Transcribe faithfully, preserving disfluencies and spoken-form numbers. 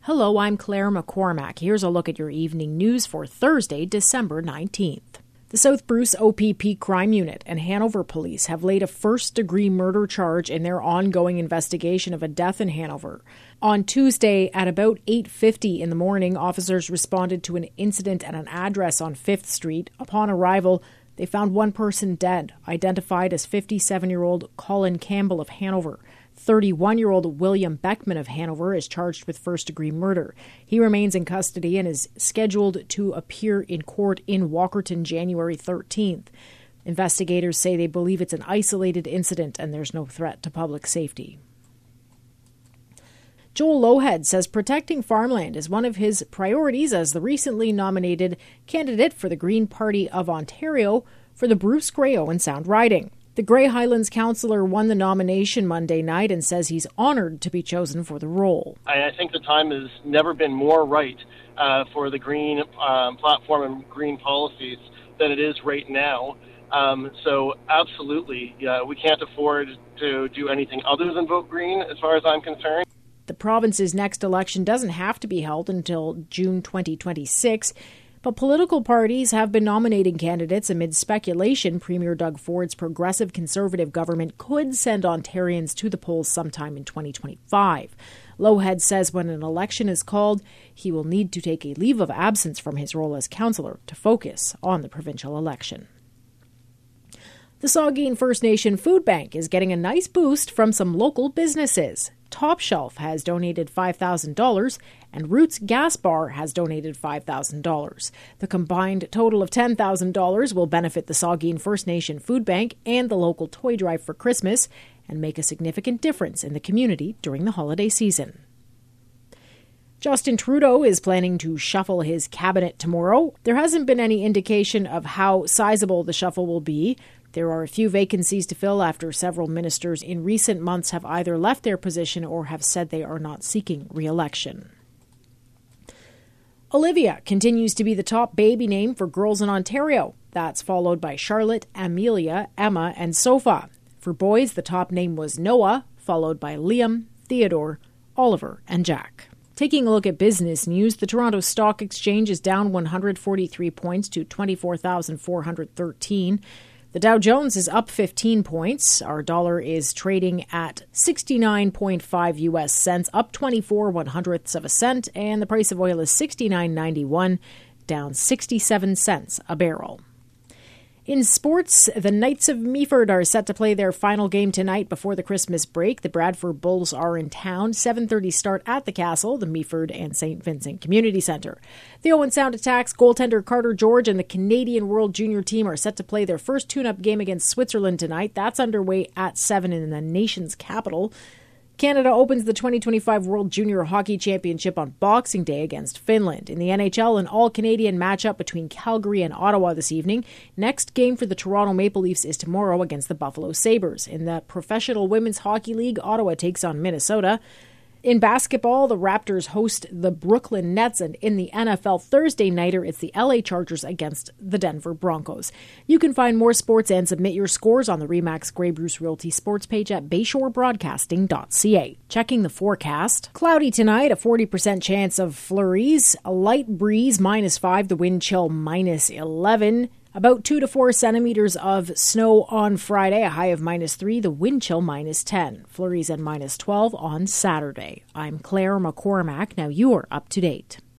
Hello, I'm Claire McCormack. Here's a look at your evening news for Thursday, December nineteenth. The South Bruce O P P Crime Unit and Hanover Police have laid a first-degree murder charge in their ongoing investigation of a death in Hanover. On Tuesday, at about eight fifty in the morning, officers responded to an incident at an address on fifth Street. Upon arrival, they found one person dead, identified as fifty-seven-year-old Colin Campbell of Hanover. thirty-one-year-old William Beckman of Hanover is charged with first-degree murder. He remains in custody and is scheduled to appear in court in Walkerton January thirteenth. Investigators say they believe it's an isolated incident and there's no threat to public safety. Joel Lohead says protecting farmland is one of his priorities as the recently nominated candidate for the Green Party of Ontario for the Bruce Grey Owen Sound riding. The Grey Highlands councillor won the nomination Monday night and says he's honoured to be chosen for the role. I think the time has never been more right uh, for the Green um, platform and Green policies than it is right now. Um, so absolutely, yeah, we can't afford to do anything other than vote Green as far as I'm concerned. The province's next election doesn't have to be held until June twenty twenty-six. But political parties have been nominating candidates amid speculation Premier Doug Ford's progressive Conservative government could send Ontarians to the polls sometime in twenty twenty-five. Lohead says when an election is called, he will need to take a leave of absence from his role as councillor to focus on the provincial election. The Saugeen First Nation Food Bank is getting a nice boost from some local businesses. Top Shelf has donated five thousand dollars and Roots Gas Bar has donated five thousand dollars. The combined total of ten thousand dollars will benefit the Saugeen First Nation Food Bank and the local toy drive for Christmas and make a significant difference in the community during the holiday season. Justin Trudeau is planning to shuffle his cabinet tomorrow. There hasn't been any indication of how sizable the shuffle will be. There are a few vacancies to fill after several ministers in recent months have either left their position or have said they are not seeking re-election. Olivia continues to be the top baby name for girls in Ontario. That's followed by Charlotte, Amelia, Emma, and Sophia. For boys, the top name was Noah, followed by Liam, Theodore, Oliver, and Jack. Taking a look at business news, the Toronto Stock Exchange is down one hundred forty-three points to twenty-four thousand four hundred thirteen. The Dow Jones is up fifteen points. Our dollar is trading at sixty-nine point five U S cents, up twenty-four one hundredths of a cent, and the price of oil is sixty-nine ninety-one, down sixty-seven cents a barrel. In sports, the Knights of Meaford are set to play their final game tonight before the Christmas break. The Bradford Bulls are in town. seven thirty start at the Castle, the Meaford and Saint Vincent Community Centre. The Owen Sound Attacks goaltender Carter George and the Canadian World Junior team are set to play their first tune-up game against Switzerland tonight. That's underway at seven in the nation's capital. Canada opens the twenty twenty-five World Junior Hockey Championship on Boxing Day against Finland. In the N H L, an all-Canadian matchup between Calgary and Ottawa this evening. Next game for the Toronto Maple Leafs is tomorrow against the Buffalo Sabres. In the Professional Women's Hockey League, Ottawa takes on Minnesota. In basketball, the Raptors host the Brooklyn Nets, and in the N F L Thursday nighter, it's the L A Chargers against the Denver Broncos. You can find more sports and submit your scores on the Remax Grey Bruce Realty sports page at bayshore broadcasting dot c a. Checking the forecast. Cloudy tonight, a forty percent chance of flurries. A light breeze, minus five. The wind chill, minus eleven. About two to four centimeters of snow on Friday, a high of minus three, the wind chill minus ten. Flurries at minus twelve on Saturday. I'm Claire McCormack. Now you are up to date.